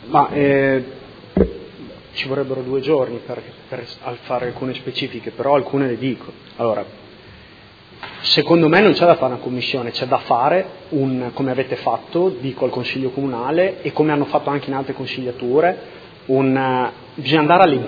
Ci vorrebbero 2 giorni per fare alcune specifiche, però alcune le dico. Allora, secondo me non c'è da fare una commissione, c'è da fare come avete fatto, dico al Consiglio Comunale e come hanno fatto anche in altre consigliature, bisogna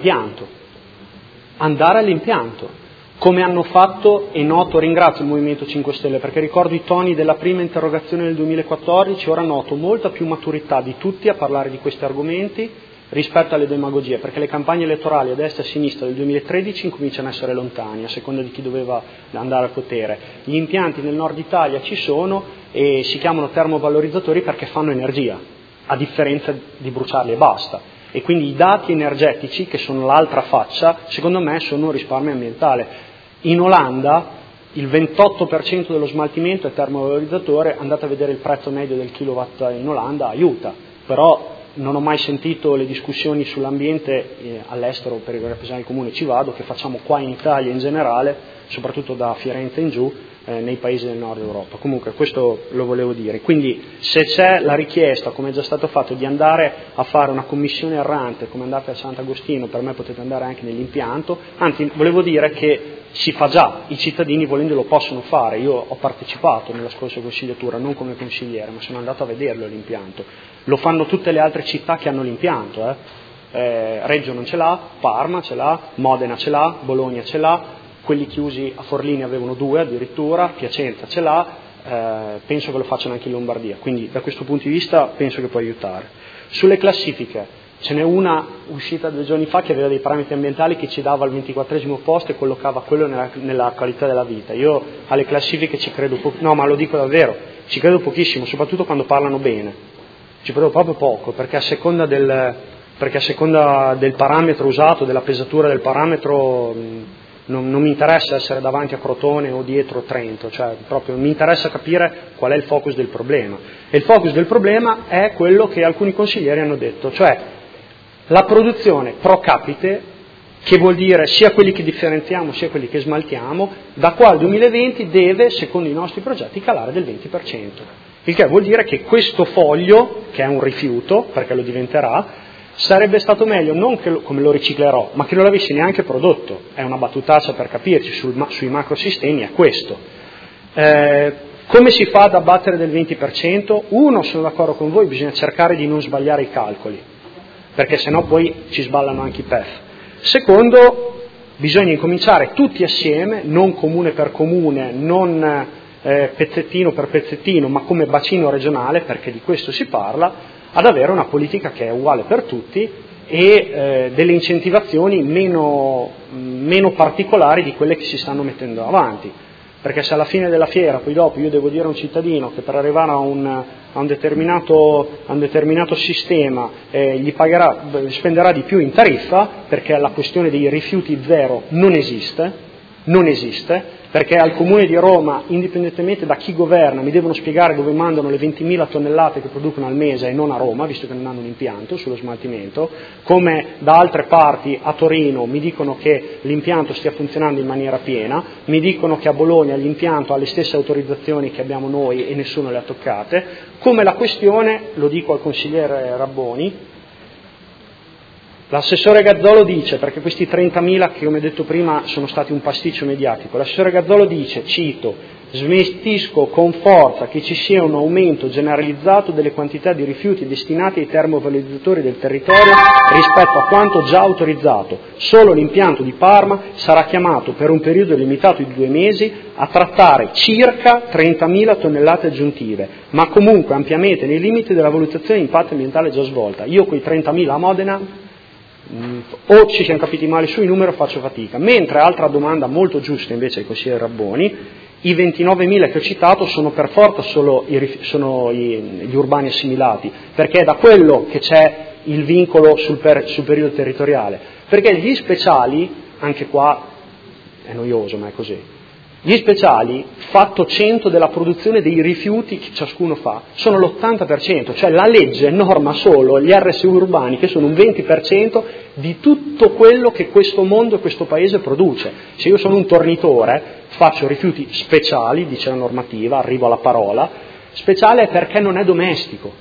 andare all'impianto, come hanno fatto, e ringrazio il Movimento 5 Stelle perché ricordo i toni della prima interrogazione del 2014, ora noto molta più maturità di tutti a parlare di questi argomenti rispetto alle demagogie, perché le campagne elettorali a destra e a sinistra del 2013 incominciano a essere lontani, a seconda di chi doveva andare al potere. Gli impianti nel nord Italia ci sono e si chiamano termovalorizzatori perché fanno energia, a differenza di bruciarli e basta. E quindi i dati energetici, che sono l'altra faccia, secondo me sono un risparmio ambientale. In Olanda il 28% dello smaltimento è termovalorizzatore, andate a vedere il prezzo medio del kilowatt in Olanda, aiuta, però non ho mai sentito le discussioni sull'ambiente all'estero, per i rappresentanti del comune ci vado, che facciamo qua in Italia in generale, soprattutto da Firenze in giù, nei paesi del nord Europa. Comunque questo lo volevo dire. Quindi se c'è la richiesta, come è già stato fatto, di andare a fare una commissione errante, come andate a Sant'Agostino, per me potete andare anche nell'impianto, anzi volevo dire che si fa già, i cittadini volendo lo possono fare. Io ho partecipato nella scorsa consigliatura, non come consigliere, ma sono andato a vederlo l'impianto. Lo fanno tutte le altre città che hanno l'impianto. Reggio non ce l'ha, Parma ce l'ha, Modena ce l'ha, Bologna ce l'ha, quelli chiusi a Forlì avevano 2 addirittura, Piacenza ce l'ha, penso che lo facciano anche in Lombardia, quindi da questo punto di vista penso che può aiutare. Sulle classifiche, ce n'è una uscita 2 giorni fa che aveva dei parametri ambientali che ci dava al 24° posto e collocava quello nella qualità della vita. Io alle classifiche ci credo no, ma lo dico davvero, ci credo pochissimo, soprattutto quando parlano bene, ci credo proprio poco, perché a seconda del parametro usato, della pesatura del parametro, non mi interessa essere davanti a Crotone o dietro Trento, cioè proprio mi interessa capire qual è il focus del problema. E il focus del problema è quello che alcuni consiglieri hanno detto, cioè la produzione pro capite, che vuol dire sia quelli che differenziamo sia quelli che smaltiamo, da qua al 2020 deve, secondo i nostri progetti, calare del 20%. Il che vuol dire che questo foglio, che è un rifiuto, perché lo diventerà, sarebbe stato meglio non che come lo riciclerò, ma che non l'avessi neanche prodotto. È una battutaccia per capirci, sui macrosistemi è questo. Come si fa ad abbattere del 20%? Uno, sono d'accordo con voi, bisogna cercare di non sbagliare i calcoli, perché sennò poi ci sballano anche i PEF. Secondo, bisogna incominciare tutti assieme, non comune per comune, non pezzettino per pezzettino, ma come bacino regionale, perché di questo si parla, ad avere una politica che è uguale per tutti e delle incentivazioni meno particolari di quelle che si stanno mettendo avanti. Perché se alla fine della fiera, poi dopo, io devo dire a un cittadino che per arrivare a un determinato sistema spenderà di più in tariffa, perché la questione dei rifiuti zero non esiste, perché al Comune di Roma, indipendentemente da chi governa, mi devono spiegare dove mandano le 20.000 tonnellate che producono al mese e non a Roma, visto che non hanno un impianto sullo smaltimento, come da altre parti a Torino mi dicono che l'impianto stia funzionando in maniera piena, mi dicono che a Bologna l'impianto ha le stesse autorizzazioni che abbiamo noi e nessuno le ha toccate, come la questione, lo dico al consigliere Rabboni, l'assessore Gazzolo dice, perché questi 30.000 che come detto prima sono stati un pasticcio mediatico, l'assessore Gazzolo dice, cito, smentisco con forza che ci sia un aumento generalizzato delle quantità di rifiuti destinati ai termovalorizzatori del territorio rispetto a quanto già autorizzato. Solo l'impianto di Parma sarà chiamato per un periodo limitato di 2 mesi a trattare circa 30.000 tonnellate aggiuntive, ma comunque ampiamente nei limiti della valutazione di impatto ambientale già svolta. Io quei 30.000 a Modena o ci siamo capiti male sui numeri o faccio fatica, mentre altra domanda molto giusta invece del consigliere Rabboni, i 29.000 che ho citato sono per forza solo gli urbani assimilati, perché è da quello che c'è il vincolo sul periodo territoriale, perché gli speciali, anche qua è noioso ma è così, gli speciali, fatto 100 della produzione dei rifiuti che ciascuno fa, sono l'80%, cioè la legge norma solo gli RSU urbani che sono un 20% di tutto quello che questo mondo e questo paese produce. Se io sono un tornitore, faccio rifiuti speciali, dice la normativa, arrivo alla parola, speciale è perché non è domestico.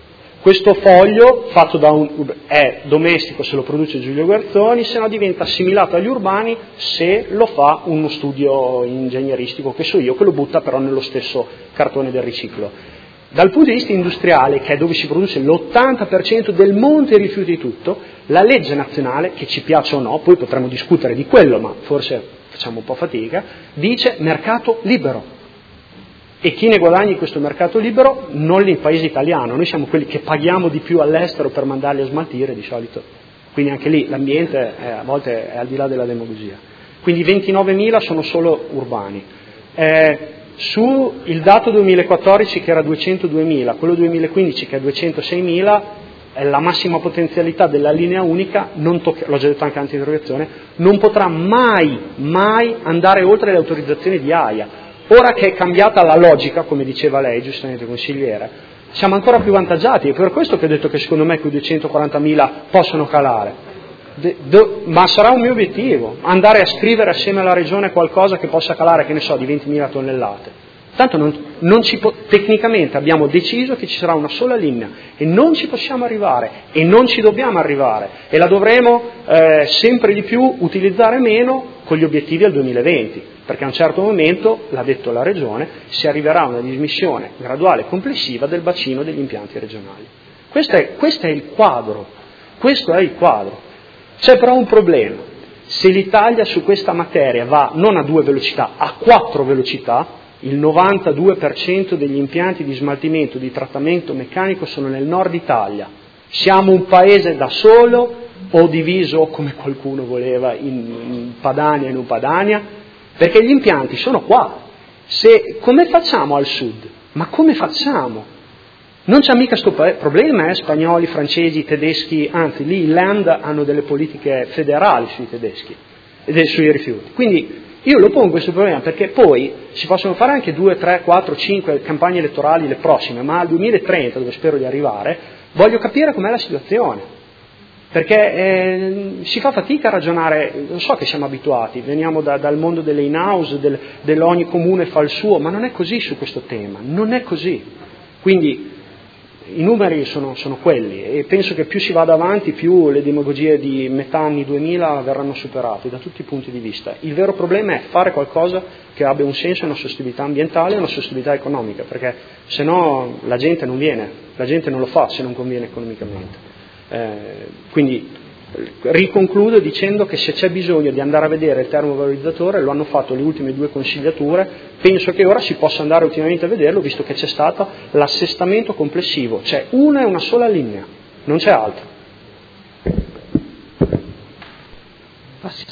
Questo foglio fatto è domestico se lo produce Giulio Guerzoni, se no diventa assimilato agli urbani se lo fa uno studio ingegneristico che so io, che lo butta però nello stesso cartone del riciclo. Dal punto di vista industriale, che è dove si produce l'80% del monte rifiuti di tutto, la legge nazionale, che ci piaccia o no, poi potremmo discutere di quello, ma forse facciamo un po' fatica, dice mercato libero. E chi ne guadagna in questo mercato libero? Non il paese italiano, noi siamo quelli che paghiamo di più all'estero per mandarli a smaltire di solito, quindi anche lì l'ambiente a volte è al di là della demagogia. Quindi 29.000 sono solo urbani. Su il dato 2014 che era 202.000, quello 2015 che è 206.000, la massima potenzialità della linea unica, l'ho già detto anche anti-interrogazione, non potrà mai andare oltre le autorizzazioni di AIA. Ora che è cambiata la logica, come diceva lei, giustamente consigliere, siamo ancora più vantaggiati, è per questo che ho detto che secondo me quei 240.000 possono calare. Ma sarà un mio obiettivo, andare a scrivere assieme alla Regione qualcosa che possa calare, che ne so, di 20.000 tonnellate. Tanto tecnicamente abbiamo deciso che ci sarà una sola linea e non ci possiamo arrivare e non ci dobbiamo arrivare e la dovremo sempre di più utilizzare meno con gli obiettivi al 2020, perché a un certo momento, l'ha detto la Regione, si arriverà a una dismissione graduale e complessiva del bacino degli impianti regionali. Questo è il quadro, C'è però un problema: se l'Italia su questa materia va non a 2 velocità, a 4 velocità, il 92% degli impianti di smaltimento, di trattamento meccanico sono nel nord Italia. Siamo un paese da solo o diviso, come qualcuno voleva, in Padania e non Padania? Perché gli impianti sono qua. Come facciamo al sud? Ma come facciamo? Non c'è mica questo problema, spagnoli, francesi, tedeschi, anzi lì i Land hanno delle politiche federali sui tedeschi e sui rifiuti. Quindi io lo pongo questo problema perché poi si possono fare anche 2, 3, 4, 5 campagne elettorali le prossime, ma al 2030, dove spero di arrivare, voglio capire com'è la situazione. Perché si fa fatica a ragionare, lo so che siamo abituati, veniamo dal mondo delle in-house, dell'ogni comune fa il suo, ma non è così su questo tema, non è così. Quindi i numeri sono quelli e penso che più si vada avanti più le demagogie di metà anni 2000 verranno superate da tutti i punti di vista. Il vero problema è fare qualcosa che abbia un senso, una sostenibilità ambientale e una sostenibilità economica, perché se no la gente non viene, la gente non lo fa se non conviene economicamente. Quindi riconcludo dicendo che se c'è bisogno di andare a vedere il termovalorizzatore, lo hanno fatto le ultime 2 consigliature, penso che ora si possa andare ultimamente a vederlo, visto che c'è stato l'assestamento complessivo, c'è una e una sola linea, non c'è altro.